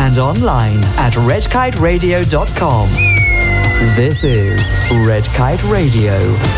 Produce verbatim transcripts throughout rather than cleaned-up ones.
and online at red kite radio dot com. This is Red Kite Radio.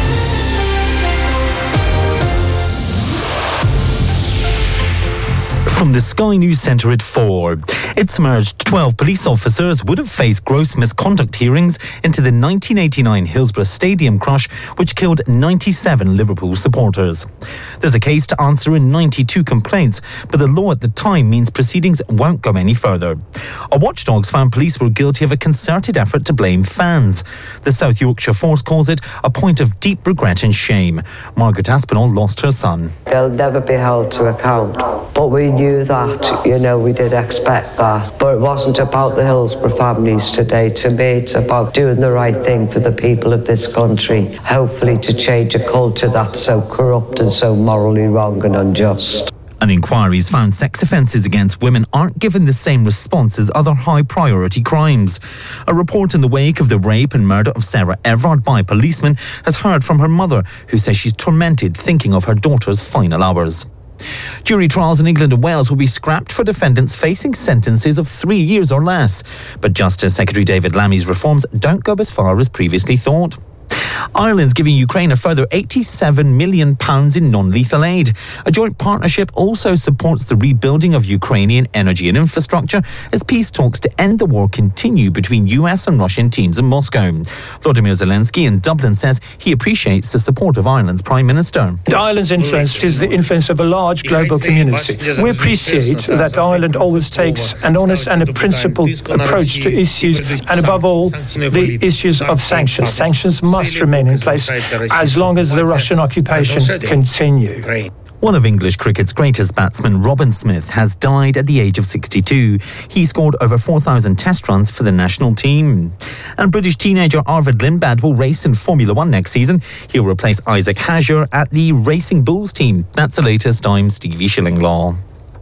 From the Sky News Centre at four. It's emerged twelve police officers would have faced gross misconduct hearings into the nineteen eighty-nine Hillsborough Stadium crush, which killed ninety-seven Liverpool supporters. There's a case to answer in ninety-two complaints, but the law at the time means proceedings won't go any further. A watchdogs found police were guilty of a concerted effort to blame fans. The South Yorkshire Force calls it a point of deep regret and shame. Margaret Aspinall lost her son. They'll never be held to account, but we knew that, you know, we did expect that. But it wasn't about the Hillsborough families today. To me, it's about doing the right thing for the people of this country, hopefully to change a culture that's so corrupt and so morally wrong and unjust. An inquiry's found sex offences against women aren't given the same response as other high-priority crimes. A report in the wake of the rape and murder of Sarah Everard by a policeman has heard from her mother, who says she's tormented thinking of her daughter's final hours. Jury trials in England and Wales will be scrapped for defendants facing sentences of three years or less. But Justice Secretary David Lammy's reforms don't go as far as previously thought. Ireland's giving Ukraine a further eighty-seven million pounds in non-lethal aid. A joint partnership also supports the rebuilding of Ukrainian energy and infrastructure as peace talks to end the war continue between U S and Russian teams in Moscow. Volodymyr Zelensky in Dublin says he appreciates the support of Ireland's Prime Minister. Ireland's influence is the influence of a large global community. We appreciate that Ireland always takes an honest and a principled approach to issues, and above all, the issues of sanctions. Sanctions must remain in place as long as the Russian occupation continue. One of English cricket's greatest batsmen, Robin Smith, has died at the age of sixty-two. He scored over four thousand test runs for the national team. And British teenager Arvid Lindblad will race in Formula One next season. He'll replace Isaac Hager at the Racing Bulls team. That's the latest. I'm Stevie Shillinglaw.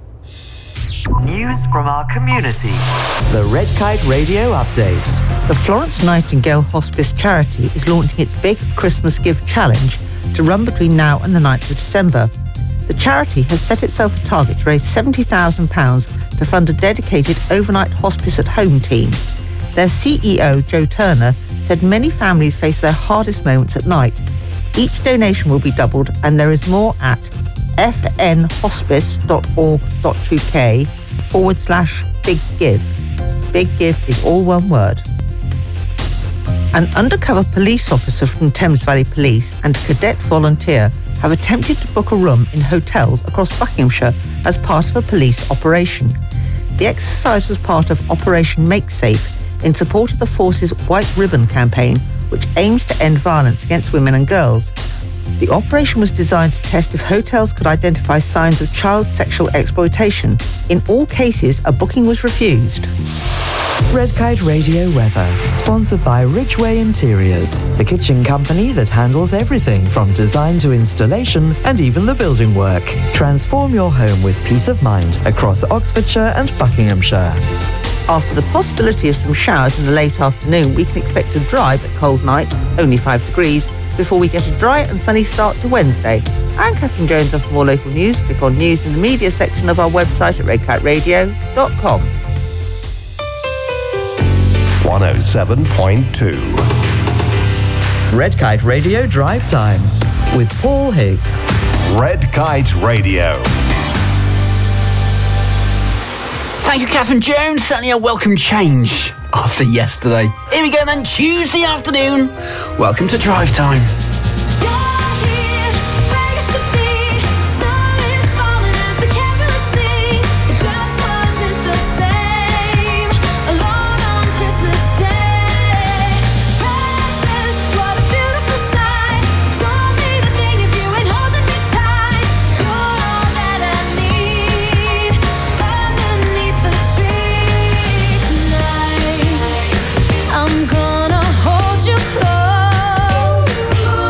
News from our community. The Red Kite Radio Update. The Florence Nightingale Hospice Charity is launching its big Christmas Gift Challenge to run between now and the ninth of December. The charity has set itself a target to raise seventy thousand pounds to fund a dedicated overnight hospice at home team. Their C E O, Joe Turner, said many families face their hardest moments at night. Each donation will be doubled, and there is more at fnhospice.org.uk forward slash big give. Big give is all one word. An undercover police officer from Thames Valley Police and a cadet volunteer have attempted to book a room in hotels across Buckinghamshire as part of a police operation. The exercise was part of Operation Make Safe in support of the force's White Ribbon campaign, which aims to end violence against women and girls. The operation was designed to test if hotels could identify signs of child sexual exploitation. In all cases, a booking was refused. Red Kite Radio weather, sponsored by Ridgeway Interiors, the kitchen company that handles everything from design to installation and even the building work. Transform your home with peace of mind across Oxfordshire and Buckinghamshire. After the possibility of some showers in the late afternoon, we can expect a dry but cold night, only five degrees, before we get a dry and sunny start to Wednesday. I'm Catherine Jones of More Local News. Click on News in the Media section of our website at red kite radio dot com. one oh seven point two Red Kite Radio Drive Time with Paul Higgs. Red Kite Radio. Thank you, Catherine Jones. Certainly a welcome change after yesterday. Here we go then, Tuesday afternoon. Welcome to Drive Time. I'm gonna hold you close.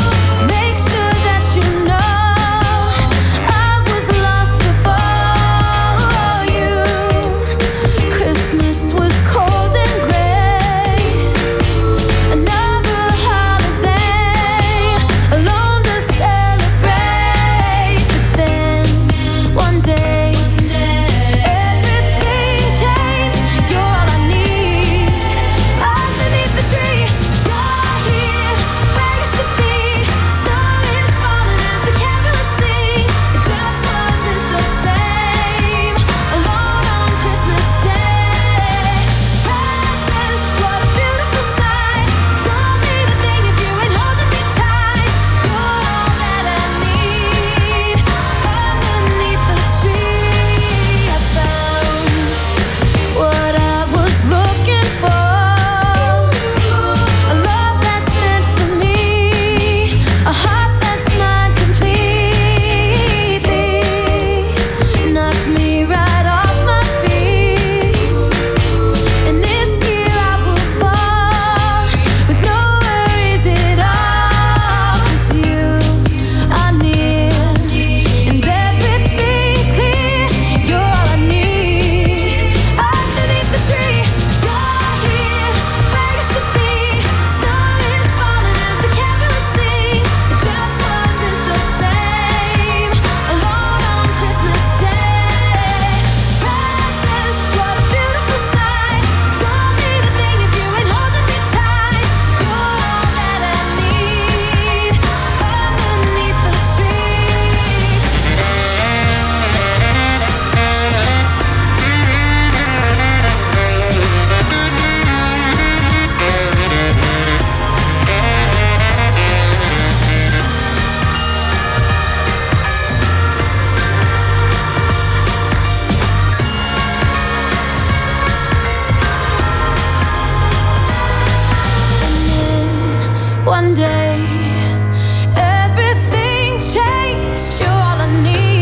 one day everything changed. You're all I need.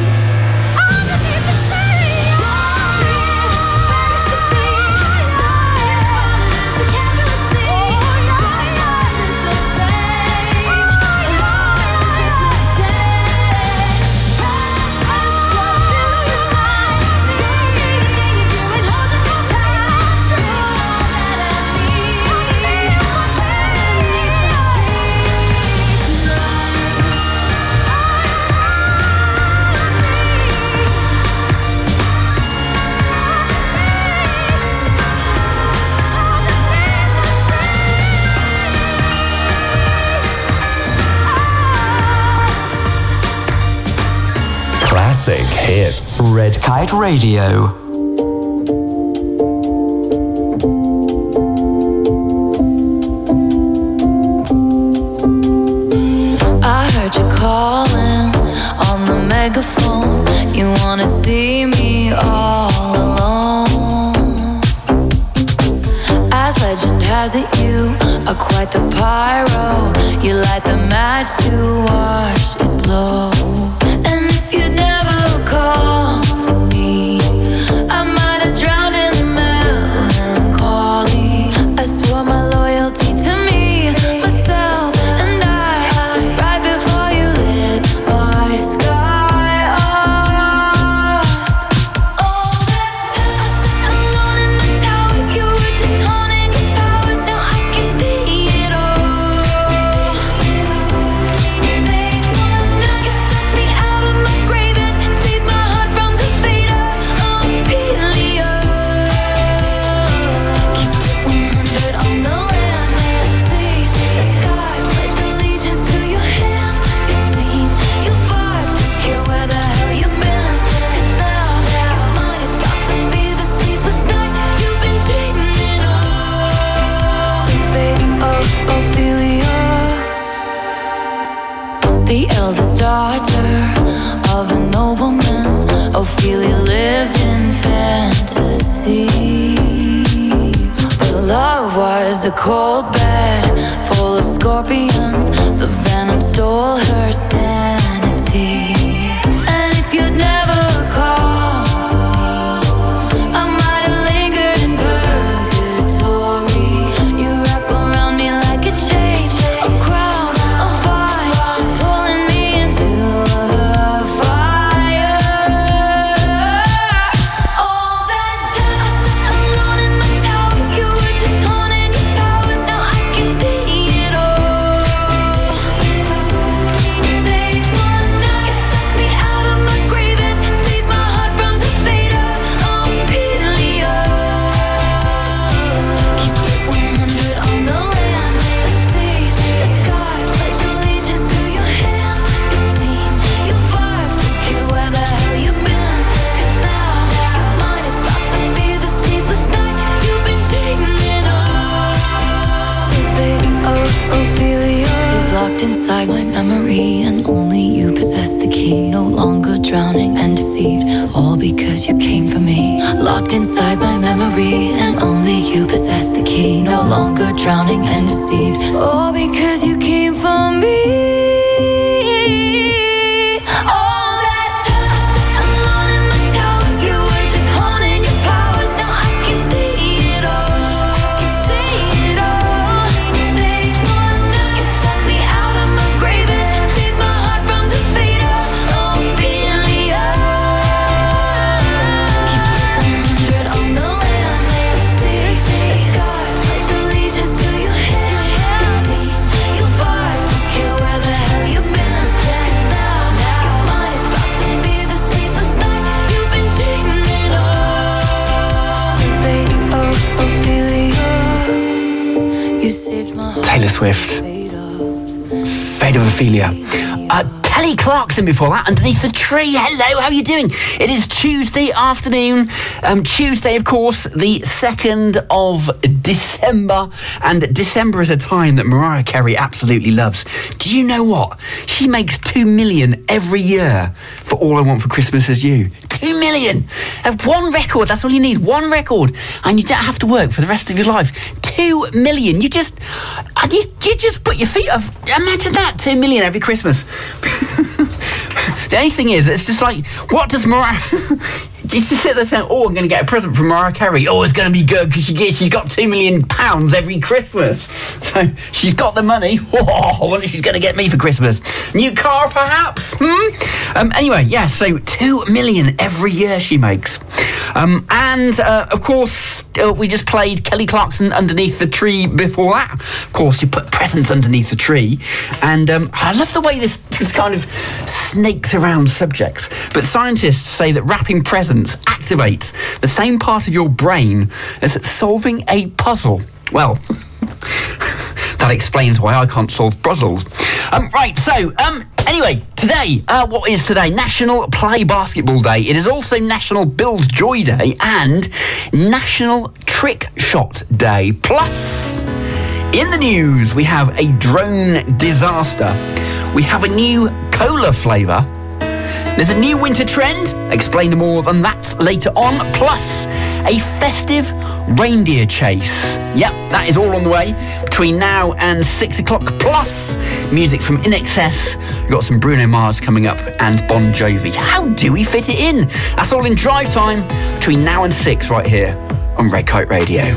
Classic hits. Red Kite Radio. I heard you calling on the megaphone. You wanna see me all alone. As legend has it, you are quite the pyro. You light the match to watch it blow. And if you'd never call for me, I might have drowned in the melancholy. I swore my loyalty to me, myself, and I, right before you lit my sky up. All that time I sat alone in my tower, you were just honing your powers. Now I can see it all. They wonder you took me out of my grave and saved my heart from the fate of Ophelia. Keep it one hundred on the land, the sea, the sky. Pledge allegiance to your hands, your team, your vibes. Don't care where the hell you've been. 'Cause now your mind is about to be the sleepless night you've been dreaming of. The fate of Ophelia, the eldest daughter of a nobleman. Ophelia lived in fantasy, but love was a cold bed full of scorpions. The venom stole her sanity. And if you'd never call for me, I might have lingered in purgatory. You wrap around me like a chain, a crown, a vine, pulling me into the fire. All that time I sat alone in my tower, you were just honing your powers. Now I can see it all. They wonder you took me out of my grave and saved my heart from the fate of Ophelia. Keep it one hundred on the land, the sea, the sky. Pledge allegiance to your hands, your team, your vibes. Don't care where the hell you've been. 'Cause now your mind is about to be the sleepless night you've been dreaming of. The fate of Ophelia is locked inside my memory, and only you possess the key. No longer drowning and deceived, all because you came for me. Locked inside my memory, and only you possess the key. No longer drowning and deceived, all because you came for me. All that time I sat alone in my tower, you were just honing your powers. Now I can see it all. I can see it all. They wonder you took me out of my grave and saved my heart from the fate of Ophelia. Keep it one hundred on the land, the sea, the sky. Pledge allegiance to your hands, your team, your vibes. Don't care where the hell you've been. 'Cause now your mind is about to be the sleepless night you've been dreaming of. The fate of Ophelia, you saved my heart. Taylor Swift. Fate of Fate of Ophelia. Uh, Kelly Clarkson before that, Underneath the Tree. Hello, how are you doing? It is Tuesday afternoon. Um, Tuesday, of course, the second of December. And December is a time that Mariah Carey absolutely loves. Do you know what? She makes two million every year for All I Want for Christmas Is You. Two million. Have one record, that's all you need. One record. And you don't have to work for the rest of your life. Two million. You just, you, you just put your feet up. Imagine that. Two million every Christmas. The only thing is, it's just like, what does Mariah... You just sit there saying, oh, I'm going to get a present from Mariah Carey. Oh, it's going to be good because she gets, she's got two million pounds every Christmas. So she's got the money. Oh, I wonder if she's going to get me for Christmas. New car, perhaps? Hmm? Um, anyway, yeah, so two million every year she makes. Um, and, uh, of course, uh, we just played Kelly Clarkson Underneath the Tree before that. Of course, you put presents underneath the tree. And um, I love the way this, this kind of snakes around subjects. But scientists say that wrapping presents activates the same part of your brain as solving a puzzle. Well, that explains why I can't solve puzzles. Um, right, so, um, anyway, today, uh, what is today? National Play Basketball Day. It is also National Build Joy Day and National Trick Shot Day. Plus, in the news, we have a drone disaster. We have a new cola flavour. There's a new winter trend. Explain more than that later on. Plus, a festive reindeer chase. Yep, that is all on the way between now and six o'clock. Plus, music from In Excess. We've got some Bruno Mars coming up and Bon Jovi. How do we fit it in? That's all in drive time between now and six right here on Red Kite Radio.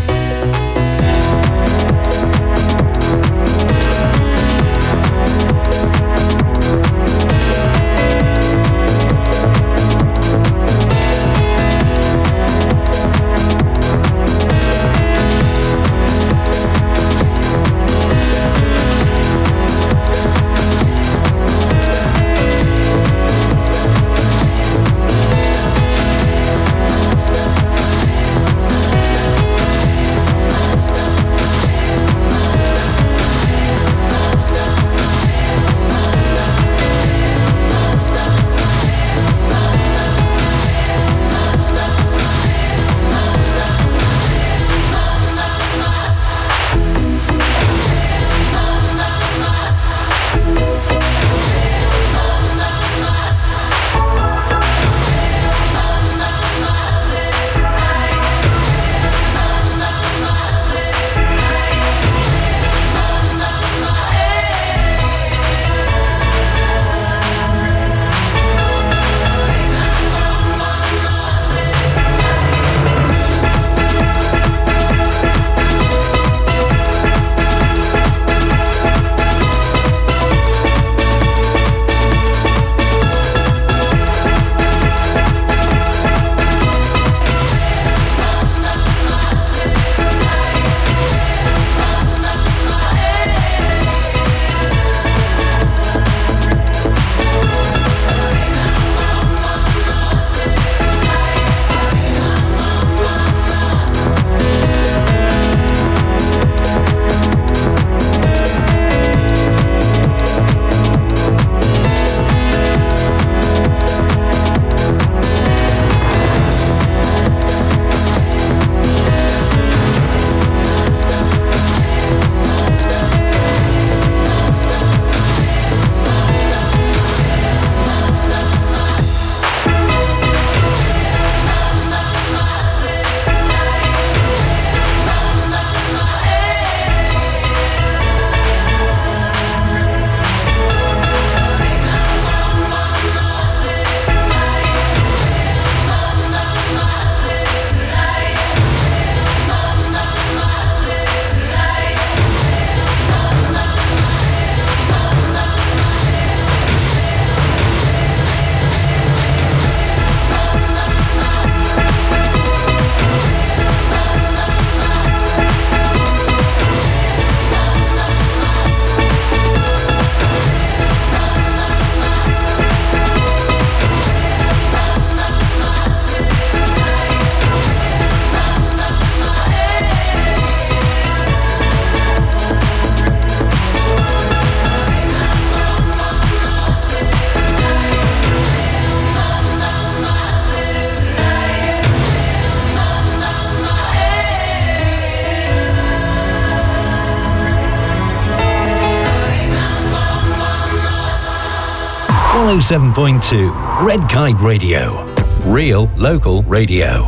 one oh seven point two Red Kite Radio. Real local radio.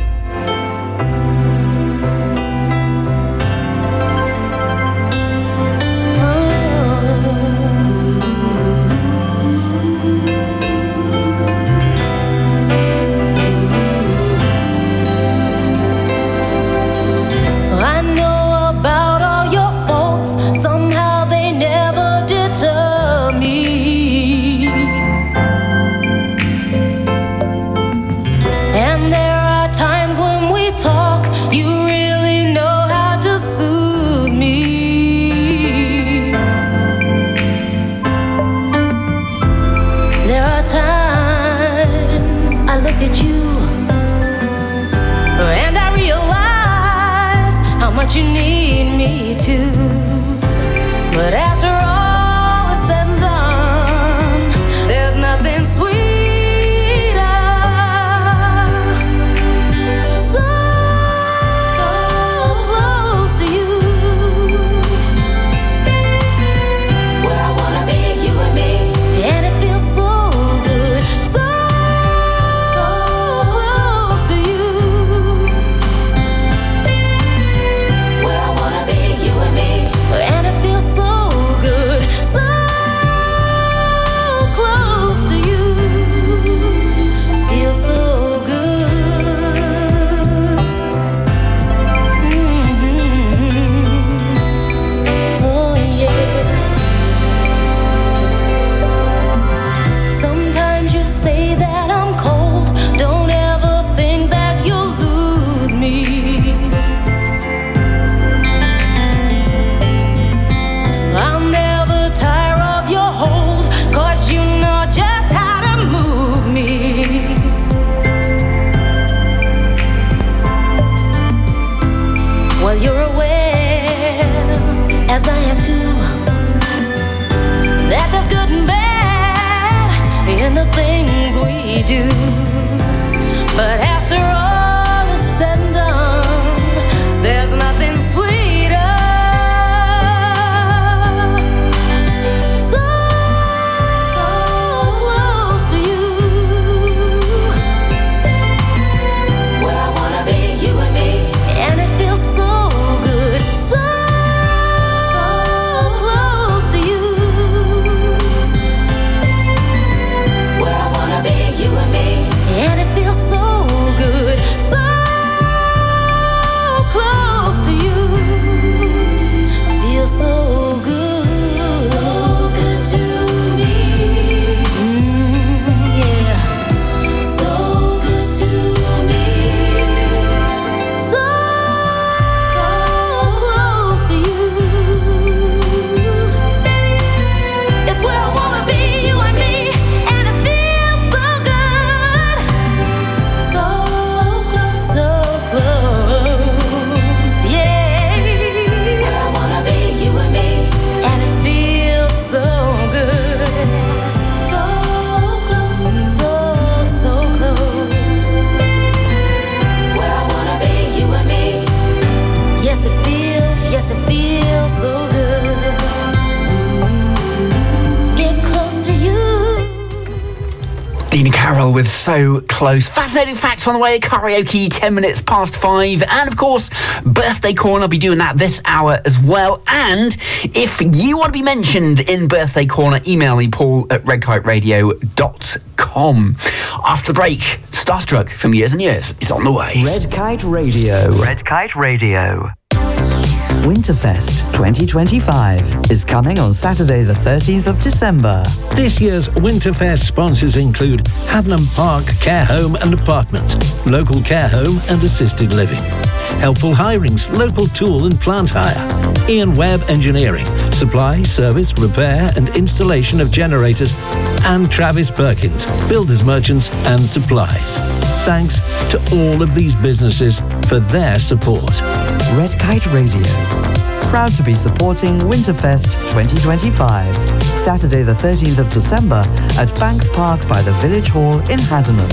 You need me to, but after all is said and done, there's nothing sweeter. So, so close to you, where I wanna be, you and me, and it feels so good, so, so close to you. And it feels so good, so close to you. Feels so good. Mm-hmm. Oh yeah. Sometimes you say that I'm cold. Don't ever think that you'll lose me. I'll never tire of your hold, 'cause you know just how to move me. Well, you're aware, as I am too, that there's good and bad in the things we do. But after all is said and done, there's nothing sweeter. Dina Carroll with So Close. Fascinating facts on the way. Karaoke, ten minutes past five. And of course, Birthday Corner. I'll be doing that this hour as well. And if you want to be mentioned in Birthday Corner, email me, paul at red kite radio dot com. After the break, Starstruck from Years and Years is on the way. Red Kite Radio. Red Kite Radio. Winterfest twenty twenty-five is coming on Saturday the thirteenth of December. This year's Winterfest sponsors include Hadnam Park Care Home and Apartments, Local Care Home and Assisted Living, Helpful Hirings, Local Tool and Plant Hire, Ian Webb Engineering, Supply, Service, Repair and Installation of Generators, and Travis Perkins, Builders Merchants and Supplies. Thanks to all of these businesses for their support. Red Kite Radio, proud to be supporting Winterfest twenty twenty-five, Saturday the thirteenth of December at Banks Park by the Village Hall in Haddenham.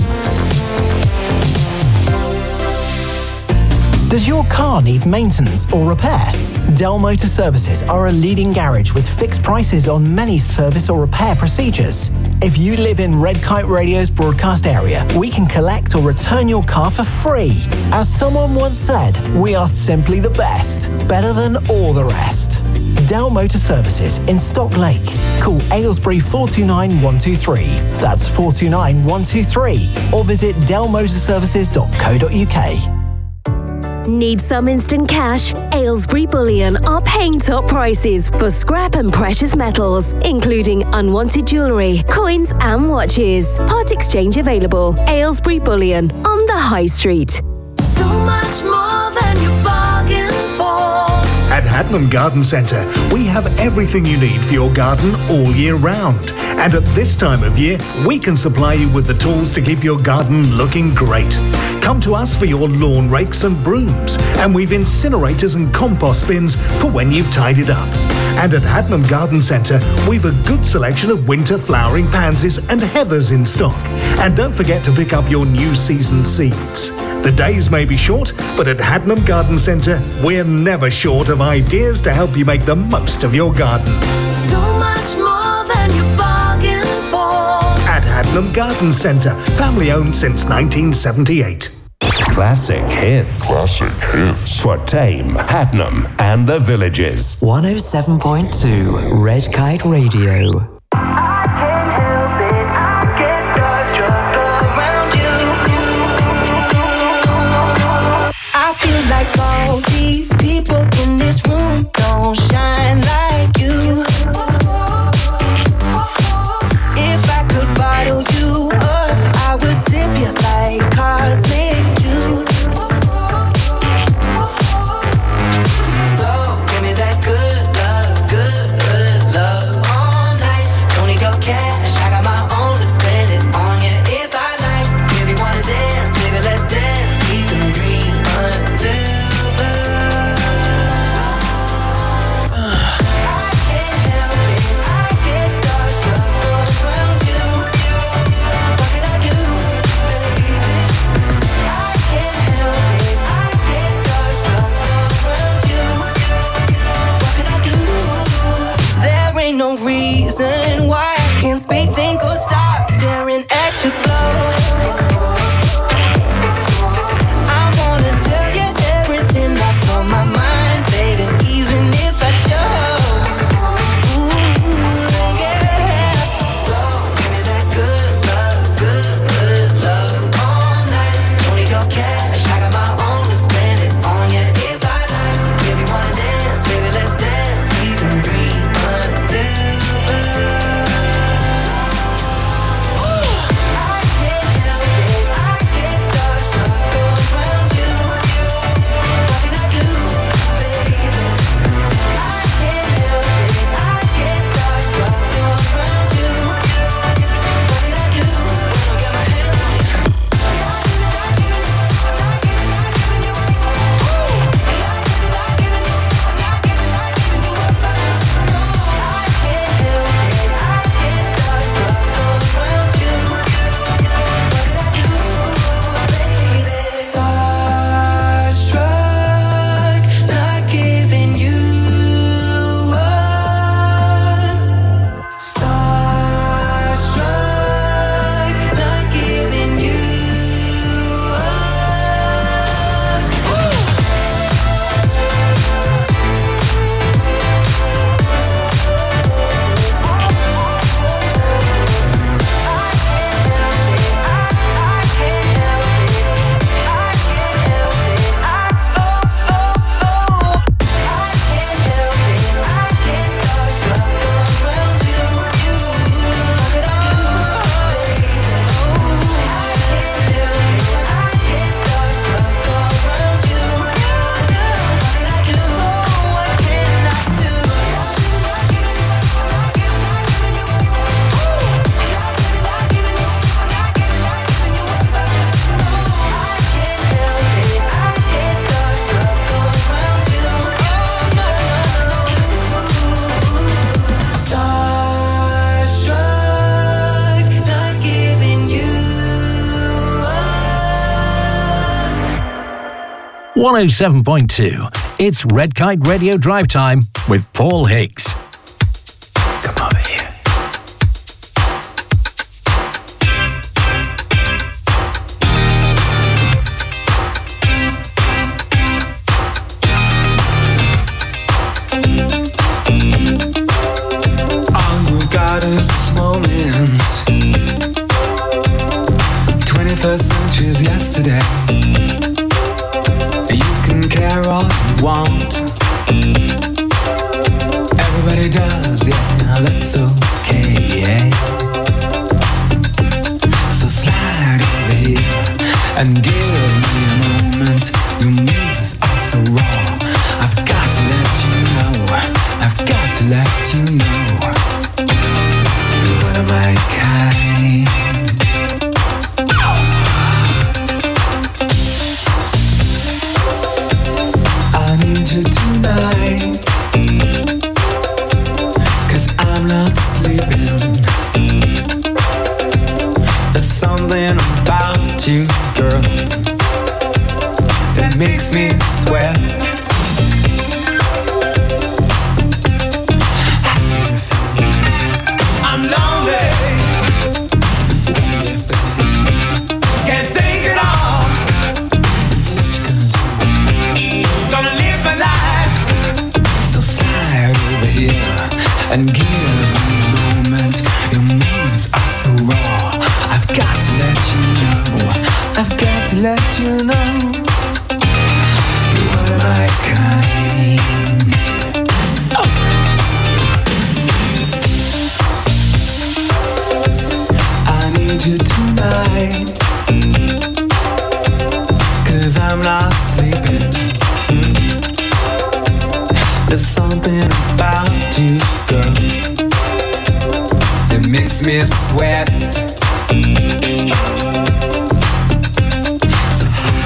Does your car need maintenance or repair? Dell Motor Services are a leading garage with fixed prices on many service or repair procedures. If you live in Red Kite Radio's broadcast area, we can collect or return your car for free. As someone once said, we are simply the best, better than all the rest. Dell Motor Services in Stock Lake. Call Aylesbury four two nine one two three. That's four two nine one two three. Or visit dell motor services dot co dot uk. Need some instant cash? Aylesbury Bullion are paying top prices for scrap and precious metals, including unwanted jewellery, coins and watches. Part exchange available. Aylesbury Bullion on the High Street. So much more than you bargained for. At Hadnam Garden Centre, we have everything you need for your garden all year round. And at this time of year, we can supply you with the tools to keep your garden looking great. Come to us for your lawn rakes and brooms, and we've incinerators and compost bins for when you've tidied up. And at Hadnam Garden Centre, we've a good selection of winter flowering pansies and heathers in stock. And don't forget to pick up your new season seeds. The days may be short, but at Hadnam Garden Centre, we're never short of ideas to help you make the most of your garden. So much more than you bargained for. At Hadnam Garden Centre, family owned since nineteen seventy-eight. Classic hits. Classic hits. For Tame, Hadnam, and the Villages. one oh seven point two Red Kite Radio. I feel like all these people in this room don't shine like you. If I could bottle you up, I would sip you like cosmic juice. So give me that good love, good, good love all night. Don't need your cash, I got my own to spend it on you if I like. If you wanna dance, baby, let's dance. We can dream until no reason why I can't speak, think, or stop staring at you glow. I wanna tell you everything that's on my mind, baby, even if I chose. Ooh, yeah. So give me that good love, good, good love all night. Don't need your cash, I got my own to spend it on you if I like. If you wanna dance, baby, let's dance. We can dream until one oh seven point two It's Red Kite Radio Drive Time with Paul Higgs. Come over here. All you got is this moment. twenty-first century's yesterday. You can care all you want. Everybody does, yeah, that's okay. So slide over here and give me a moment. Your moves are so raw. I've got to let you know. I've got to let you know. You're one of my kind. I need you tonight, 'cause I'm not sleeping. There's something about you, girl, that makes me sweat. I'm lonely. Can't think it all. Gonna live my life. So slide over here and give me a moment. Your moves are so raw. I've got to let you know. I've got to let you know. You are my kind. Oh. I need you tonight, 'cause I'm not sleeping. There's something about you, girl, that makes me sweat. So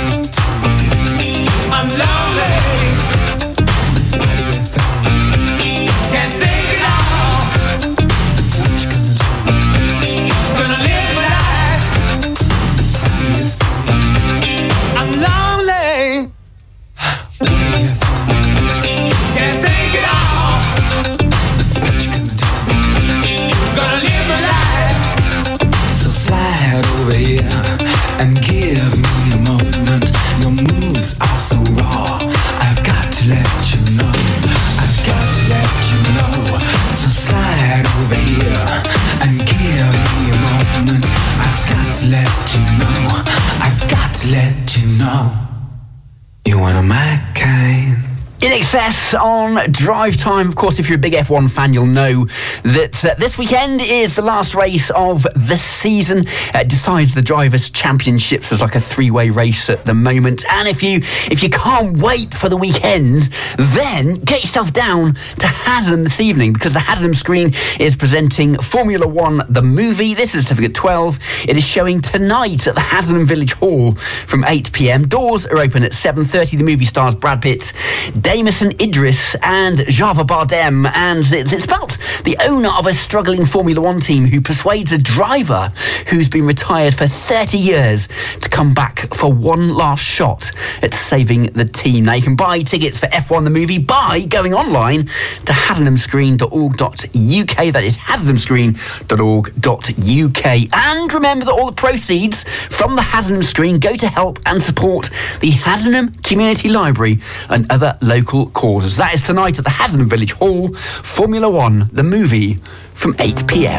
I'm lonely. What do you think? Can't think it all. What you gonna do? Gonna live my life. What do you think? I'm lonely. What do you think? Can't think it all. What you gonna do? Gonna live my life. So slide over here and give me a moment. Your moves are so raw. I've got to let you know. I've got to let you know. So slide over here and give me a moment. I've got to let you know. I've got to let you know. You're one of my kind. In Excess on Drive Time. Of course, if you're a big F one fan, you'll know that uh, this weekend is the last race of the season. Uh, it decides the Drivers' Championships. There's like a three-way race at the moment. And if you if you can't wait for the weekend, then get yourself down to Haddenham this evening, because the Haddenham Screen is presenting Formula One, the movie. This is Certificate twelve. It is showing tonight at the Haddenham Village Hall from eight p.m. Doors are open at seven thirty. The movie stars Brad Pitt, Damon Idris and Java Bardem, and it's about the owner of a struggling Formula One team who persuades a driver who's been retired for thirty years to come back for one last shot at saving the team. Now, you can buy tickets for F one the movie by going online to haddenham screen dot org dot U K. That is haddenham screen dot org dot U K. And remember that all the proceeds from the Haddenham Screen go to help and support the Haddenham Community Library and other local causes. That is tonight at the Haddenham Village Hall, Formula One, the movie, from eight p.m.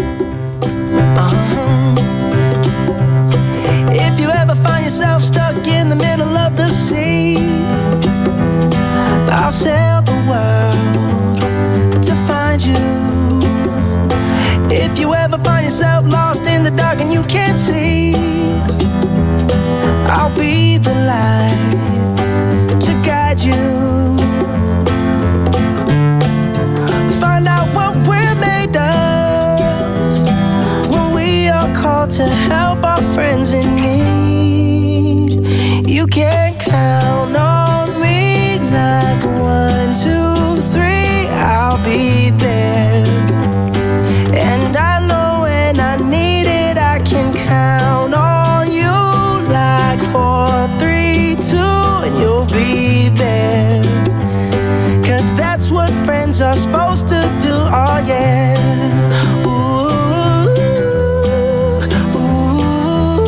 If you ever find yourself stuck in the middle of the sea, I'll sail the world to find you. If you ever find yourself lost in the dark and you can't see, I'll be the light to guide you. Find out what we're made of when we are called to help our friends in need. You can count on me like one, two, three, I'll be there. And I know when I are supposed to do. Oh yeah. Ooh, ooh,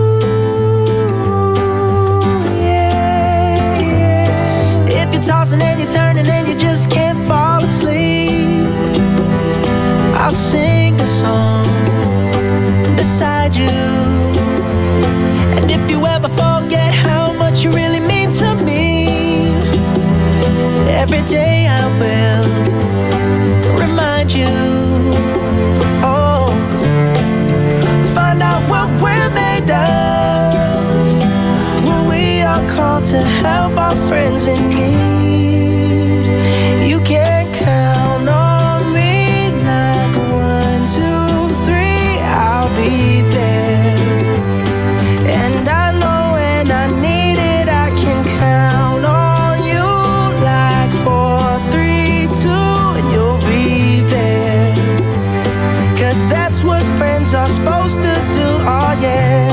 yeah, yeah. If you're tossing and you're turning and you just can't fall asleep, I'll sing a song beside you. And if you ever forget how much you really mean to me, every day I will remind you. Oh, find out what we're made of when we are called to help our friends in need. You can count on me like one, two, three, I'll be there. And I know when I need it, I can count on you like four, three, two, and you'll be there. Cause that's what friends are supposed to do, oh yeah.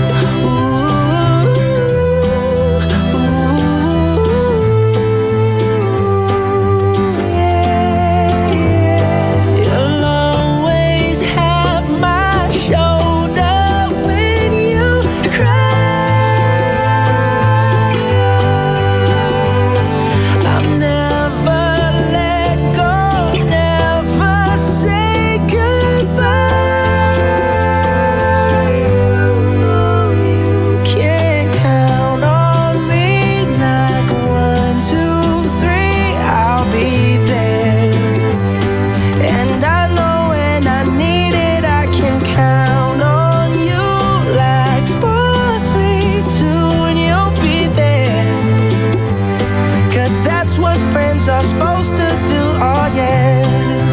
Are supposed to do, oh yeah.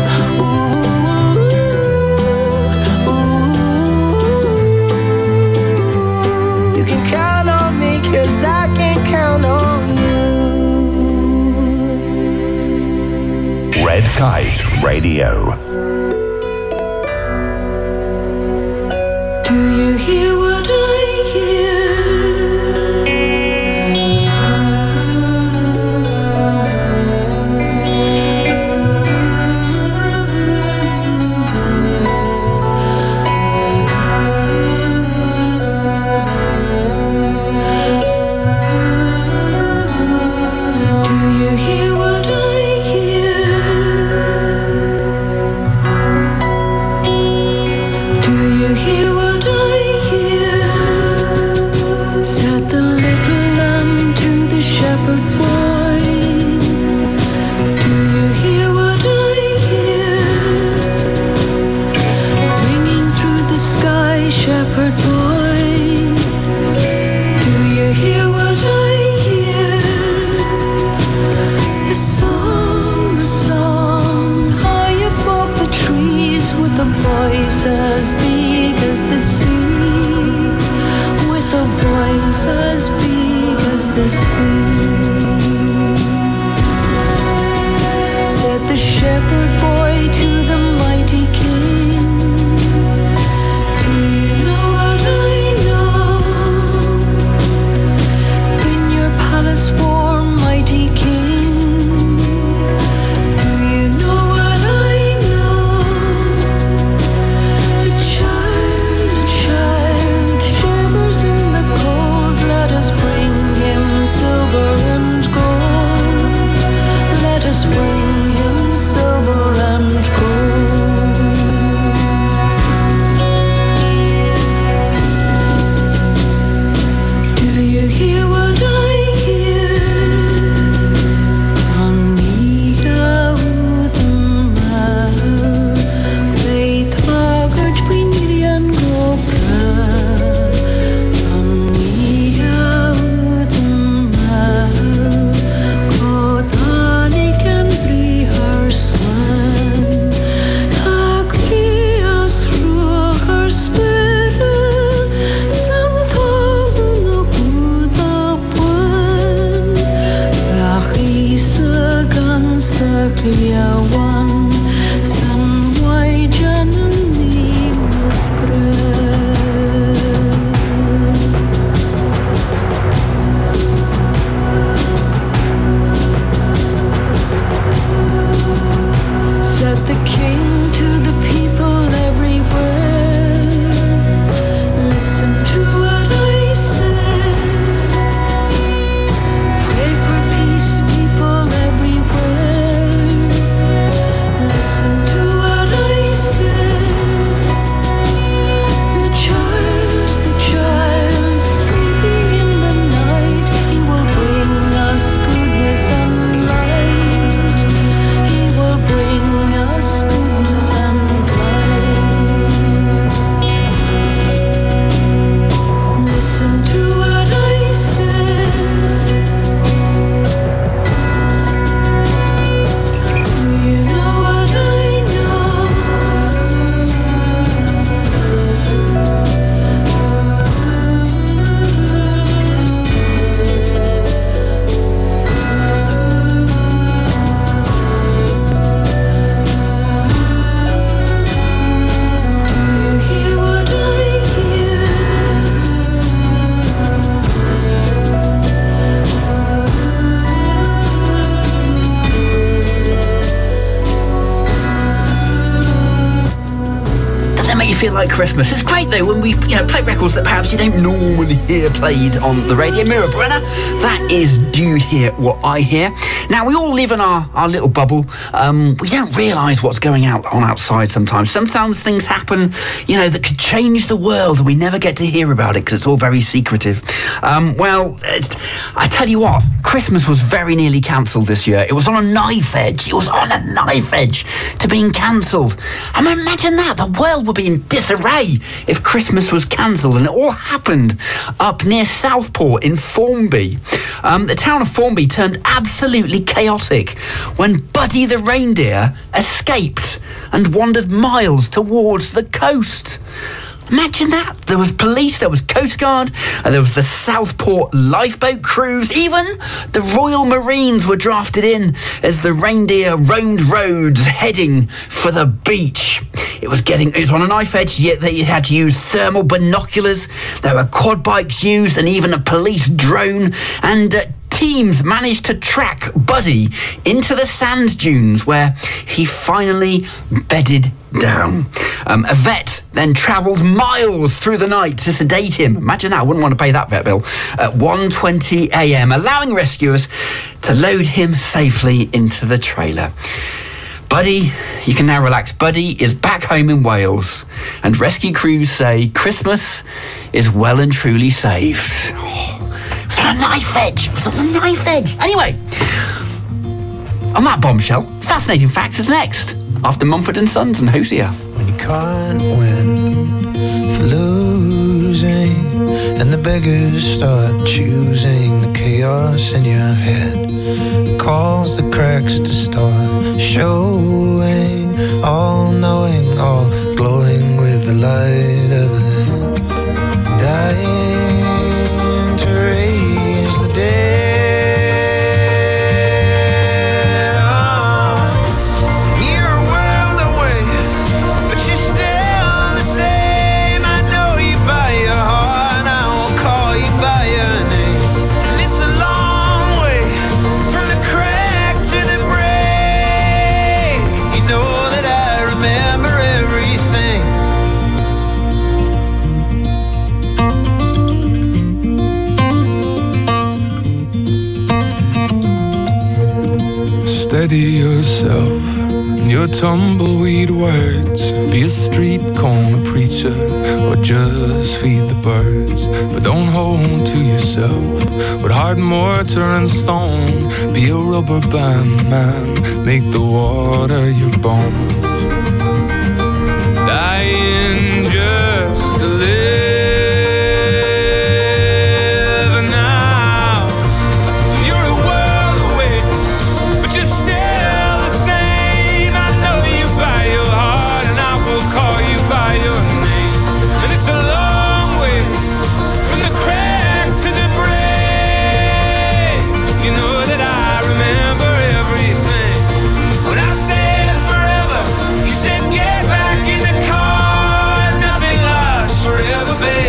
Ooh, ooh. You can count on me, cause I can count on you. Red Kite Radio. Do you hear what I hear? Hear what I hear. feel like Christmas. It's great though when we, you know, play records that perhaps you don't normally hear played on the radio. Mira Brenner, that is Do You Hear What I Hear? Now, we all live in our, our little bubble. Um, we don't realise what's going out on outside sometimes. Sometimes things happen, you know, that could change the world and we never get to hear about it because it's all very secretive. Um, well, it's, I tell you what, Christmas was very nearly cancelled this year. It was on a knife edge. It was on a knife edge to being cancelled. I mean, imagine that. The world would be in disarray if Christmas was cancelled, and it all happened up near Southport in Formby. Um, the town of Formby turned absolutely chaotic when Buddy the reindeer escaped and wandered miles towards the coast. Imagine that. There was police, there was Coast Guard, and there was the Southport lifeboat crews. Even the Royal Marines were drafted in as the reindeer roamed roads heading for the beach. It was getting, it was on a knife edge, yet they had to use thermal binoculars. There were quad bikes used and even a police drone. And uh, teams managed to track Buddy into the sand dunes where he finally bedded down. Um, a vet then travelled miles through the night to sedate him. Imagine that, I wouldn't want to pay that vet bill. At one twenty a m, allowing rescuers to load him safely into the trailer. Buddy, you can now relax. Buddy is back home in Wales, and rescue crews say Christmas is well and truly saved. Oh, it was on a knife edge. It was on a knife edge. Anyway, on that bombshell, Fascinating Facts is next, after Mumford and Sons and Hosier. When you can't win for losing, and the beggars start choosing the chaos in your head, calls the cracks to start showing, all knowing, all glowing with the light of the dying to raise the dead. Steady yourself in your tumbleweed words. Be a street corner preacher or just feed the birds. But don't hold to yourself with hard mortar and stone. Be a rubber band man, make the water your bones. Dying just to live. Forever, baby.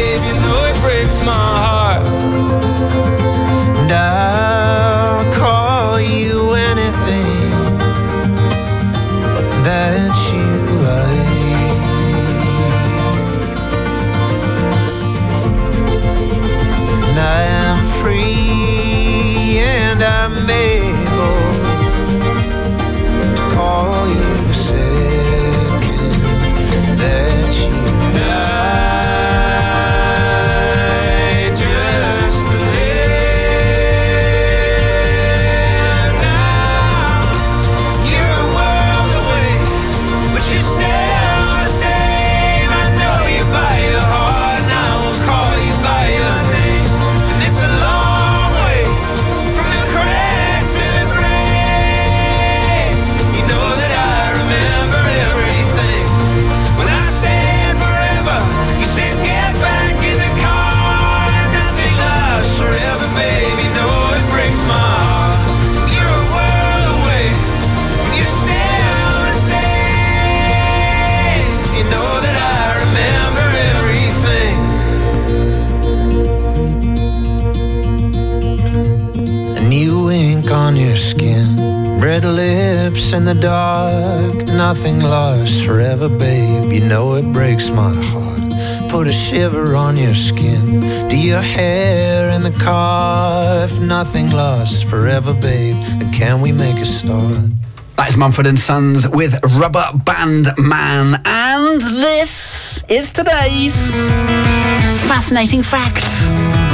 skin, red lips in the dark, nothing lasts forever, babe. You know it breaks my heart. Put a shiver on your skin. Do your hair in the car. If nothing lasts forever, babe, then can we make a start? That is Mumford and Sons with Rubber Band Man. And this is today's fascinating facts.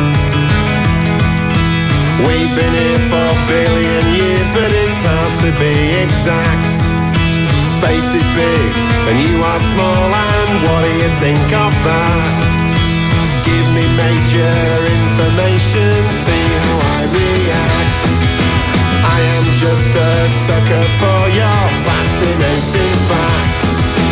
We've been here for a billion years, but it's hard to be exact. Space is big and you are small, and what do you think of that? Give me major information, see how I react. I am just a sucker for your fascinating facts.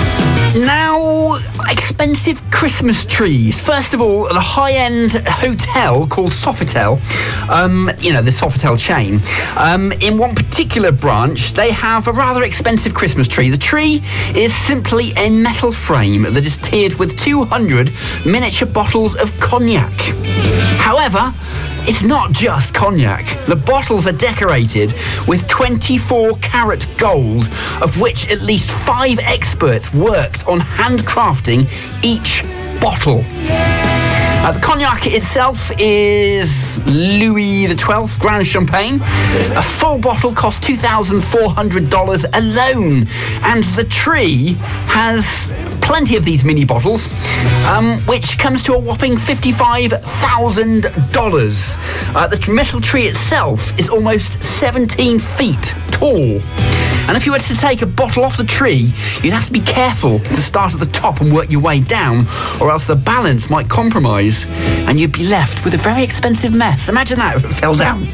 Now, expensive Christmas trees. First of all, at a high-end hotel called Sofitel, um, you know, the Sofitel chain, um, in one particular branch, they have a rather expensive Christmas tree. The tree is simply a metal frame that is tiered with two hundred miniature bottles of cognac. However, it's not just cognac. The bottles are decorated with twenty-four karat gold, of which at least five experts worked on handcrafting each bottle. Uh, the cognac itself is Louis the twelfth Grand Champagne. A full bottle costs two thousand four hundred dollars alone, and the tree has plenty of these mini bottles, um, which comes to a whopping fifty-five thousand dollars. Uh, the metal tree itself is almost seventeen feet tall. And if you were to take a bottle off the tree, you'd have to be careful to start at the top and work your way down, or else the balance might compromise and you'd be left with a very expensive mess. Imagine that if it fell down.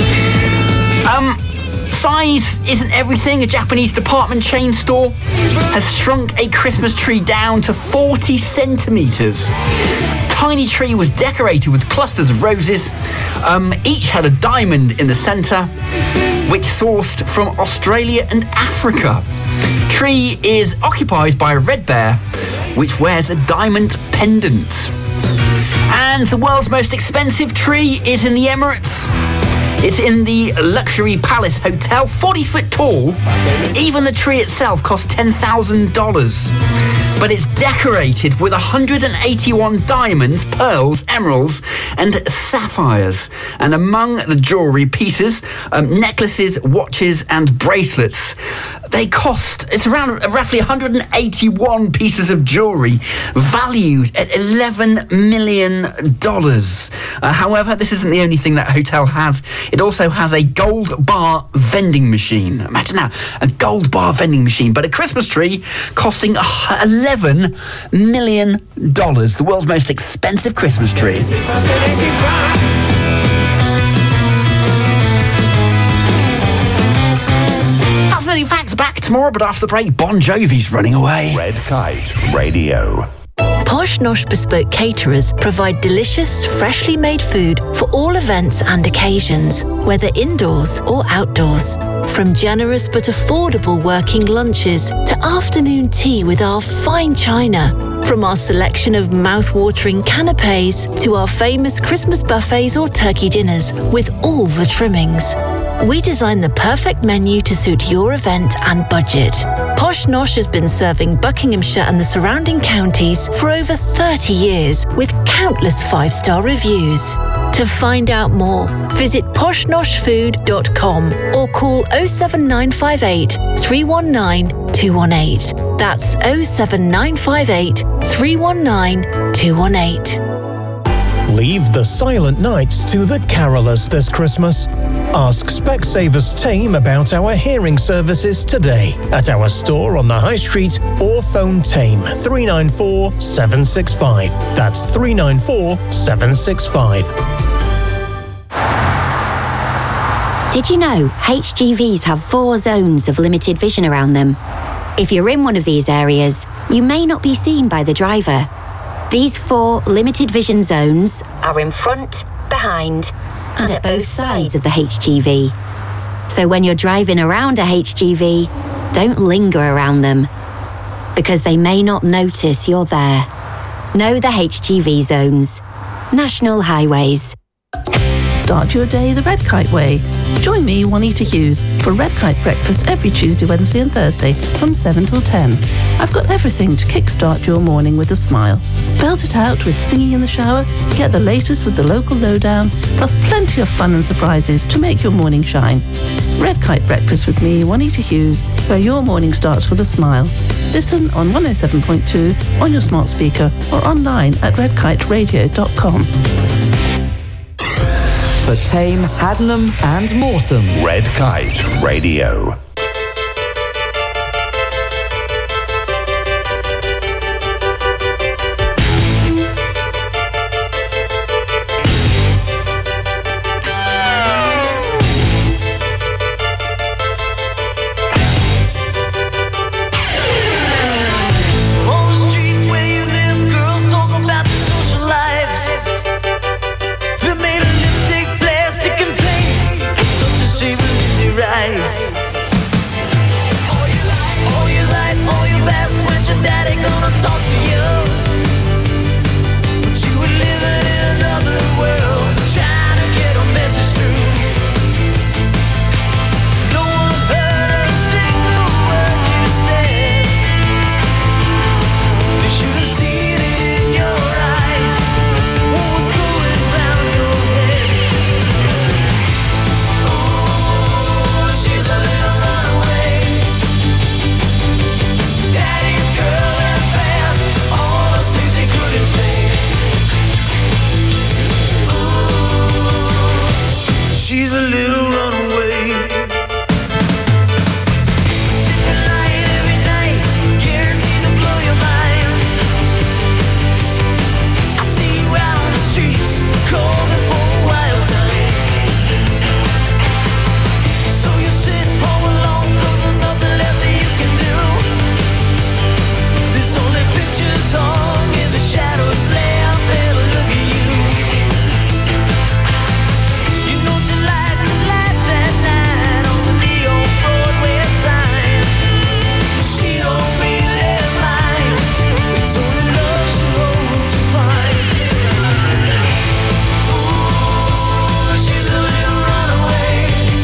Um... Size isn't everything. A Japanese department chain store has shrunk a Christmas tree down to forty centimetres. The tiny tree was decorated with clusters of roses. Um, each had a diamond in the centre, which sourced from Australia and Africa. Tree is occupied by a red bear, which wears a diamond pendant. And the world's most expensive tree is in the Emirates. It's in the Luxury Palace Hotel, forty foot tall. Even the tree itself costs ten thousand dollars. But it's decorated with one hundred eighty-one diamonds, pearls, emeralds, and sapphires. And among the jewellery pieces, um, necklaces, watches, and bracelets. They cost, it's around roughly one hundred eighty-one pieces of jewellery, valued at eleven million dollars. Uh, however, this isn't the only thing that hotel has. It also has a gold bar vending machine. Imagine that, a gold bar vending machine, but a Christmas tree costing eleven million dollars. The world's most expensive Christmas tree. Fascinating facts back tomorrow, but after the break, Bon Jovi's running away. Red Kite Radio. Posh Nosh Bespoke Caterers provide delicious, freshly made food for all events and occasions, whether indoors or outdoors. From generous but affordable working lunches to afternoon tea with our fine china. From our selection of mouth-watering canapes to our famous Christmas buffets or turkey dinners with all the trimmings. We design the perfect menu to suit your event and budget. Posh Nosh has been serving Buckinghamshire and the surrounding counties for over thirty years with countless five-star reviews. To find out more, visit posh nosh food dot com or call oh seven nine five eight, three one nine, two one eight. That's oh seven nine five eight, three one nine, two one eight. Leave the silent nights to the carolers this Christmas. Ask Specsavers team about our hearing services today at our store on the High Street or phone Tame three nine four, seven six five. That's three nine four, seven six five. Did you know H G Vs have four zones of limited vision around them? If you're in one of these areas, you may not be seen by the driver. These four limited vision zones are in front, behind, and at both sides of the H G V. So when you're driving around a H G V, don't linger around them, because they may not notice you're there. Know the H G V zones. National Highways. Start your day the Red Kite way Join me, Juanita Hughes, for Red Kite Breakfast every Tuesday, Wednesday and Thursday from seven till ten. I've got everything to kickstart your morning with a smile. Belt it out with singing in the shower, get the latest with the local lowdown, plus plenty of fun and surprises to make your morning shine. Red Kite Breakfast with me, Juanita Hughes, where your morning starts with a smile. Listen on one oh seven point two on your smart speaker or online at red kite radio dot com. For Tame, Haddenham and Morecambe. Red Kite Radio. On the street where you live, girls talk about their social lives. They made a lipstick, plastic and paint, such a shame in their eyes. All you light, all you fast, when's your daddy gonna talk to you? But you were living in another world, trying to get a message through. No one heard a single word you said. They should have seen it in your eyes. What was going round your head? Oh, she's a little runaway. Daddy's girl and fast, all the things he couldn't say. Ooh, she's a little runaway. Different light every night, guaranteed to blow your mind. I see you out on the streets, calling for a wild time. So you sit home alone, 'cause there's nothing left that you can do. There's only pictures hung in the shadows, left there to look at you. You know she lights the lights at night on the neon Broadway sign. She don't really mind, it's only love she hopes to find. Ooh, she's a little runaway.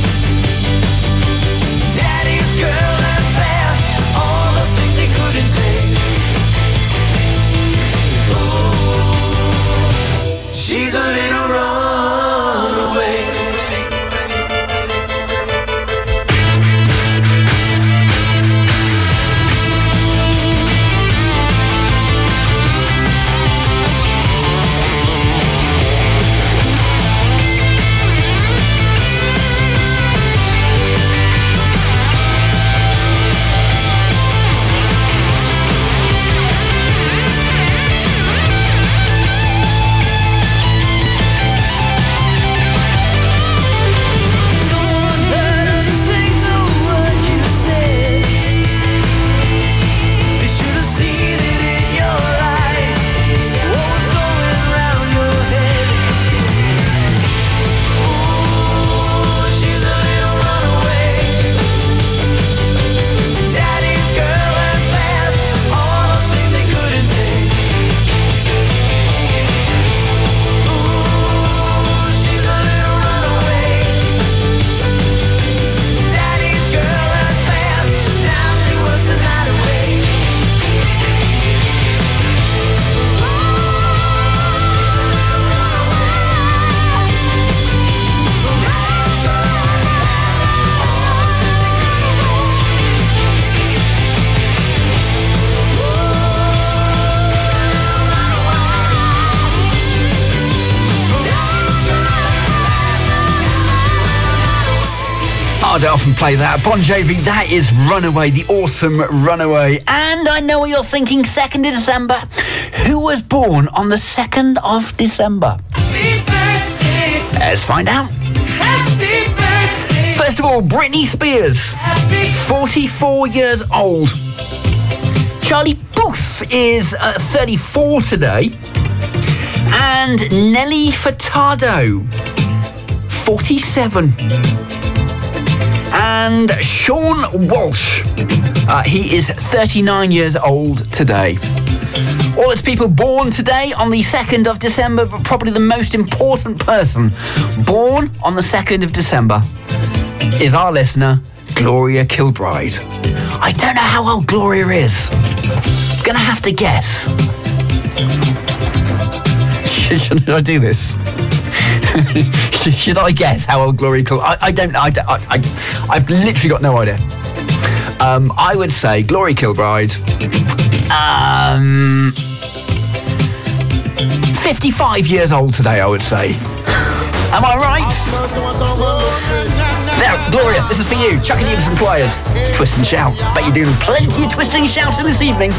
Daddy's girl and fast, all those things he couldn't say. Ooh, she's a little runaway. No one heard a single word you said. They should have seen it in your eyes. What was going round your head? Ooh, she's a little runaway. Daddy's girl and fast, all those things they couldn't say. Ooh, she's a little runaway. Daddy's girl and fast, now she works the night away. Oh, I don't often play that. Bon Jovi, that is Runaway, the awesome Runaway. And I know what you're thinking, second of December. Who was born on the second of December? Let's find out. First of all, Britney Spears, forty-four years old. Charlie Puth is uh, thirty-four today. And Nelly Furtado, forty-seven. And Sean Walsh, uh, he is thirty-nine years old today. All its people born today on the second of December, but probably the most important person born on the second of December is our listener, Gloria Kilbride. I don't know how old Gloria is. Gonna have to guess. Should I do this? Should I guess how old Gloria Kilbride? I, I don't. I, I, I. I've literally got no idea. Um, I would say Gloria Kilbride. Um, fifty-five years old today, I would say. Am I right? Now, Gloria, this is for you. Chucking you some pliers. Twist and shout. Bet you're doing plenty of twisting and shouting this evening.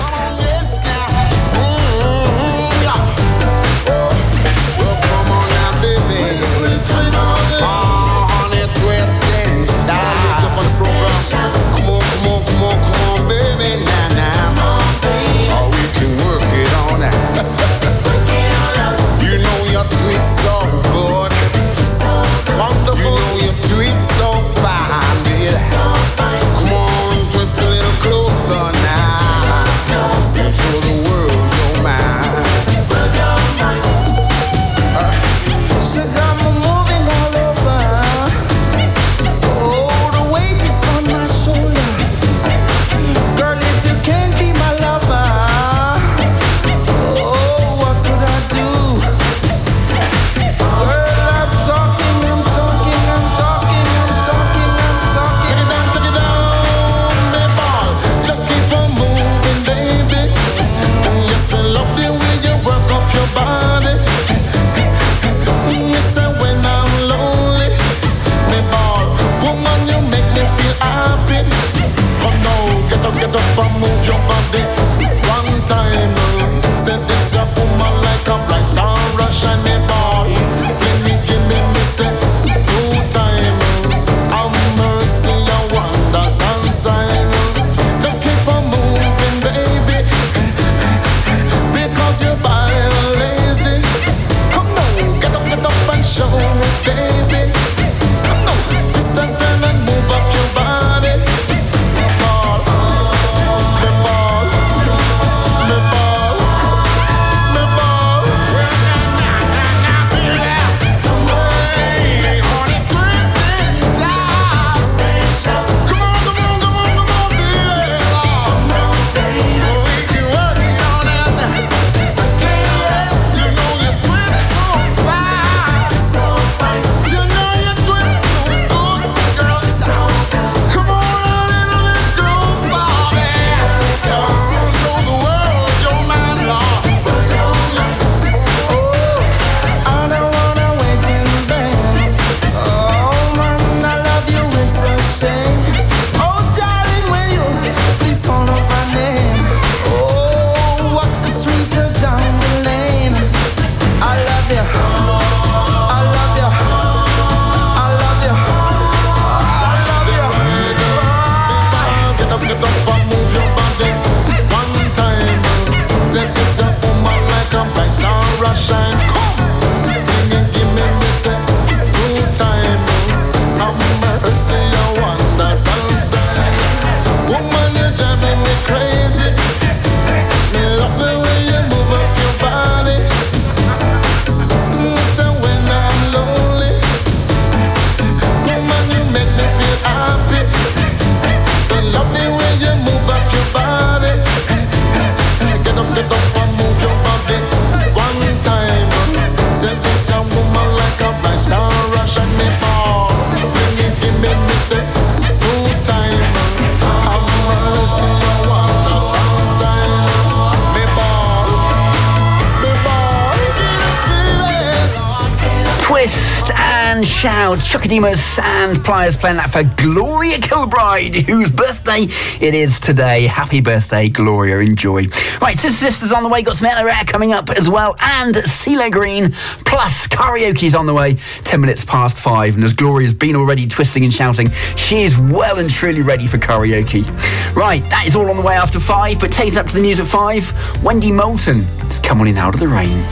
Shout, Chuckademus and Pliers playing that for Gloria Kilbride, whose birthday it is today. Happy birthday, Gloria. Enjoy. Right, Sister Sisters on the way. Got some Ella Rare coming up as well, and CeeLo Green, plus karaoke's on the way. Ten minutes past five, and as Gloria's been already twisting and shouting, she is well and truly ready for karaoke. Right, that is all on the way after five, but takes up to the news at five. Wendy Moulton is coming in Out of the Rain.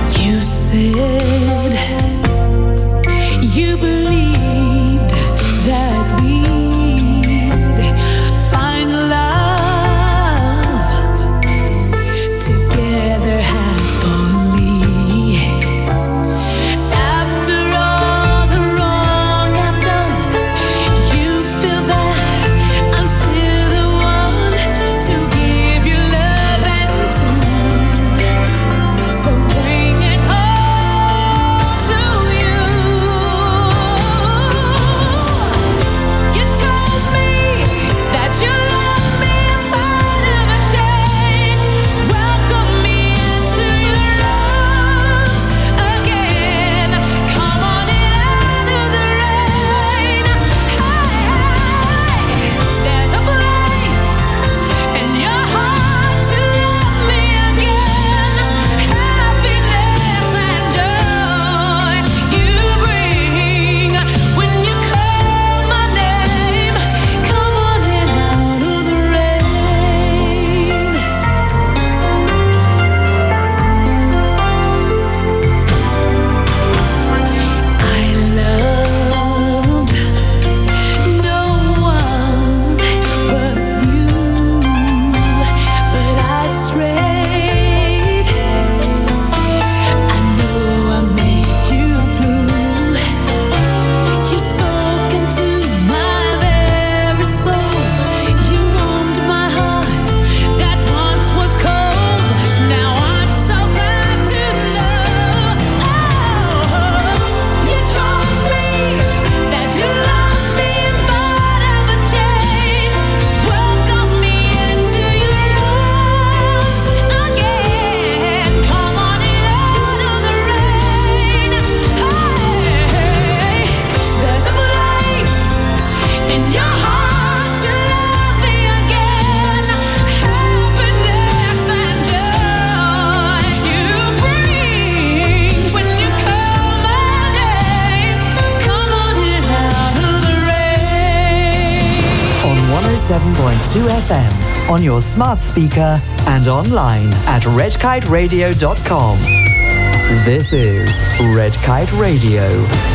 You believed ninety-seven point two F M on your smart speaker and online at red kite radio dot com. This is Red Kite Radio.